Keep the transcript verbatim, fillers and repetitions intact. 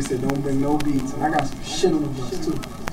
said don't bring no beats, and I got some shit on the bus too.